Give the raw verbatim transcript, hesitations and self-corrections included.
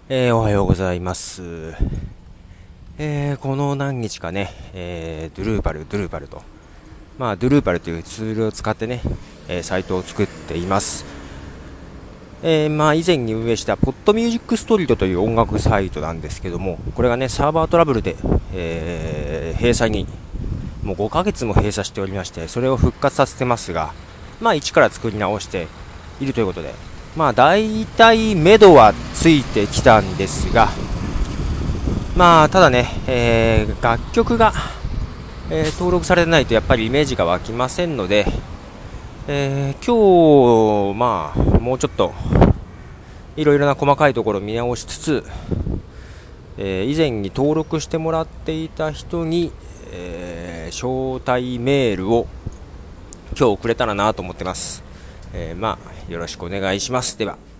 えーおはようございます。えーこの何日かね、えードゥルーパル、ドゥルーパルと、まあ、ドゥルーパルというツールを使ってね、えーサイトを作っています。えーまあ、以前に運営したポッドミュージックストリートという音楽サイトなんですけども、これがね、サーバートラブルで、えー閉鎖に、もうごかげつも閉鎖しておりまして、それを復活させてますが、まあ、一から作り直しているということで、まあ、大体、目処はついてきたんですが、まあ、ただね、えー楽曲が、えー登録されてないとやっぱりイメージが湧きませんので、えー今日、まあ、もうちょっといろいろな細かいところを見直しつつ、えー以前に登録してもらっていた人に、えー招待メールを今日送れたらなと思ってます。えーまあ、よろしくお願いします。では。